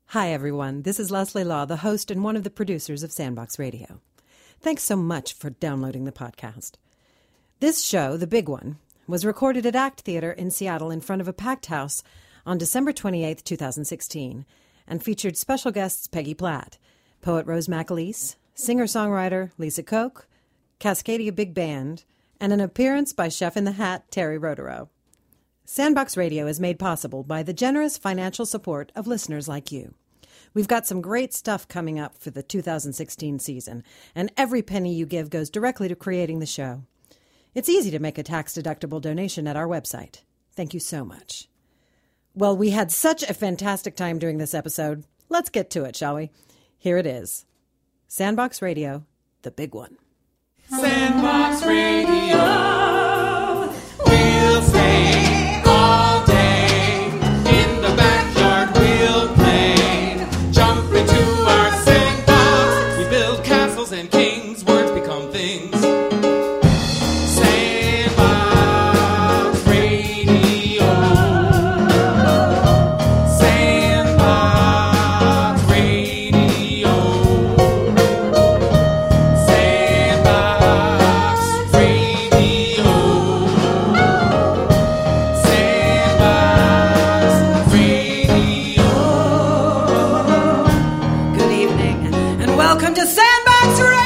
Hi, everyone. This is Leslie Law, the host and one of the producers of Sandbox Radio. Thanks so much for downloading the podcast. This show, the big one, was recorded at ACT Theater in Seattle in front of a packed house on December 28, 2016, and featured special guests Peggy Platt, poet Rose McAleese, singer-songwriter Lisa Koch, Cascadia Big Band, and an appearance by Chef in the Hat Terry Rotero. Sandbox Radio is made possible by the generous financial support of listeners like you. We've got some great stuff coming up for the 2016 season, and every penny you give goes directly to creating the show. It's easy to make a tax-deductible donation at our website. Thank you so much. Well, we had such a fantastic time doing this episode. Let's get to it, shall we? Here it is. Sandbox Radio, the big one. Sandbox Radio, we'll stay all day. In the backyard we'll play. Jump into our sandbox. We build castles and kings. Words become things. Sandbox Radio. Sandbox Radio. Sandbox Radio. Sandbox Radio. Good evening, and welcome to Sandbox Radio!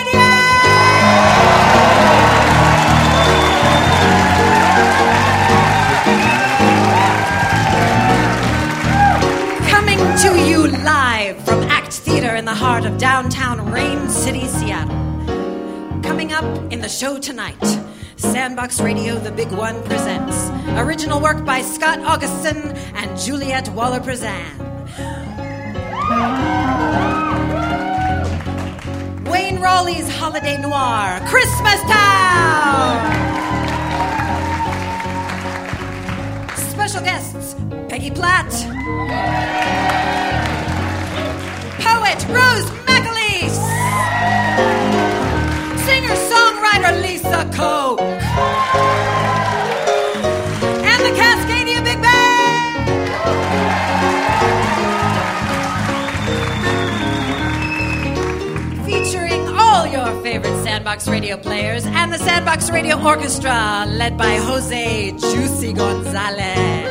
Coming to you live from ACT Theater in the heart of downtown Rain City, Seattle. Coming up in the show tonight, Sandbox Radio, the big one, presents original work by Scott Augustin and Juliette Waller-Prezan. Wayne Rawley's Holiday Noir, Christmas Town! Special guests, Peggy Platt, poet Rose McAleese, singer-songwriter Lisa Koch, and the Cascadia Big Band. Featuring all your favorite Sandbox Radio players and the Sandbox Radio Orchestra, led by Jose Juicy Gonzalez.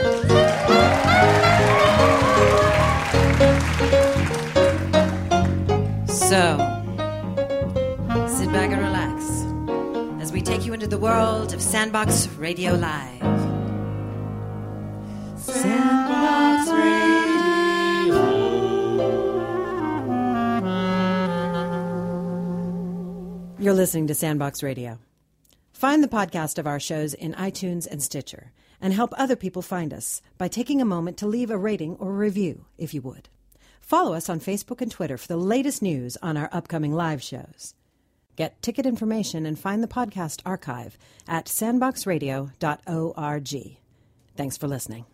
So, sit back and relax as we take you into the world of Sandbox Radio Live. Sandbox Radio. You're listening to Sandbox Radio. Find the podcast of our shows in iTunes and Stitcher, and help other people find us by taking a moment to leave a rating or review, if you would. Follow us on Facebook and Twitter for the latest news on our upcoming live shows. Get ticket information and find the podcast archive at sandboxradio.org. Thanks for listening.